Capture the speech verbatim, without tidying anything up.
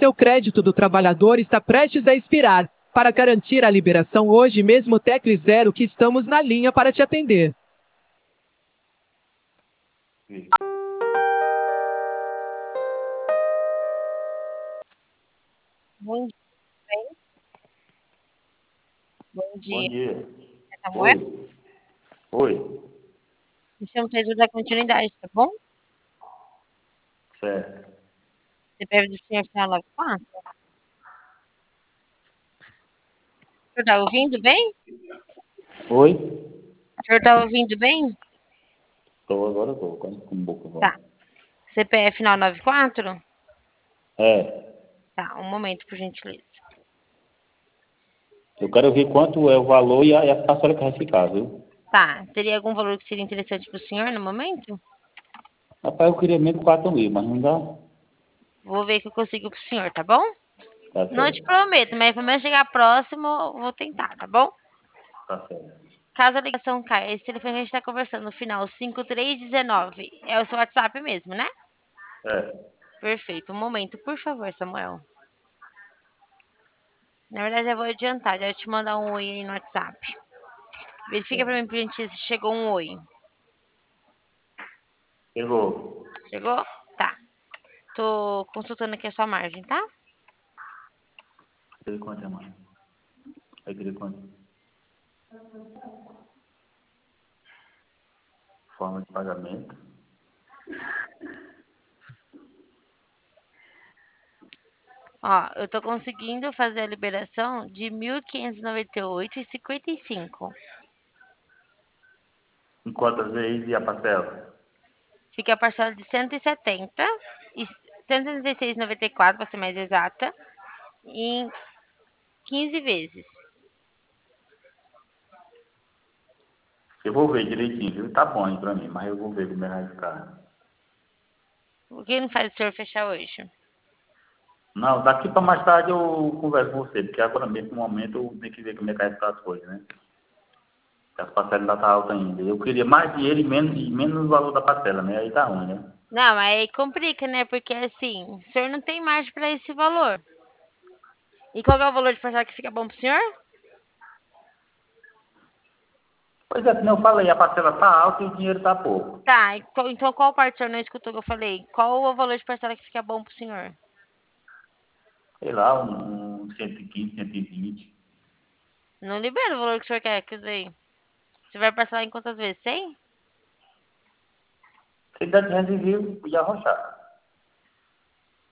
Seu crédito do trabalhador está prestes a expirar. Para garantir a liberação hoje mesmo, tecle zero que estamos na linha para te atender. Bom dia, bem? Bom Bom dia, dia. Samuel. Oi. Oi. Me chamo Pedro da continuidade, tá bom? Certo. C P F do senhor final nove quatro. O senhor tá ouvindo bem? Oi? O senhor tá ouvindo bem? Tô, agora tô. Quase com boca Tá. agora. C P F final nove quatro? É. Tá, um momento, por gentileza. Eu quero ver quanto é o valor e a, e a parcela que vai ficar, viu? Tá, teria algum valor que seria interessante pro senhor no momento? Rapaz, eu queria mesmo quatro mil, mas não dá. Vou ver o que eu consigo pro senhor, tá bom? Tá Não te certo. prometo, mas pelo menos chegar próximo, eu vou tentar, tá bom? Tá certo. Caso a ligação caia, esse telefone que a gente tá conversando, no final cinco três um nove, é o seu WhatsApp mesmo, né? É. Perfeito. Um momento, por favor, Samuel. Na verdade, eu vou adiantar, já vou te mandar um oi aí no WhatsApp. Verifica pra Certo. mim, por gentileza, se chegou um oi. Chegou. Chegou? Tá. Tô consultando aqui a sua margem, tá? Aquele quanto é, mano? Aquele quanto? Forma de pagamento. Ó, eu tô conseguindo fazer a liberação de mil quinhentos e noventa e oito reais e cinquenta e cinco. Em quantas vezes e a parcela? Fica a parcela de cento e setenta e cento e setenta e seis reais e noventa e quatro, para ser mais exata, em quinze vezes. Eu vou ver direitinho, viu? Tá bom aí pra mim, mas eu vou ver como é que vai ficar. O que não faz o senhor fechar hoje? Não, daqui para mais tarde eu converso com você, porque agora mesmo, no momento, eu tenho que ver como é que vai ficar as coisas, né? Porque as parcelas ainda tá alta ainda. Eu queria mais dinheiro e menos, e menos valor da parcela, né? Aí tá ruim, né? Não, aí complica, né? Porque assim, o senhor não tem margem para esse valor. E qual que é o valor de parcela que fica bom pro senhor? Pois é, como eu falei, a parcela tá alta e o dinheiro tá pouco. Tá, então então qual parte o senhor não escutou que eu falei? Qual o valor de parcela que fica bom pro senhor? Sei lá, um, um cento e quinze, cento e vinte. Não libera o valor que o senhor quer, quer dizer, você vai parcelar em quantas vezes? cem? Se dá de resolver, podia arrochar.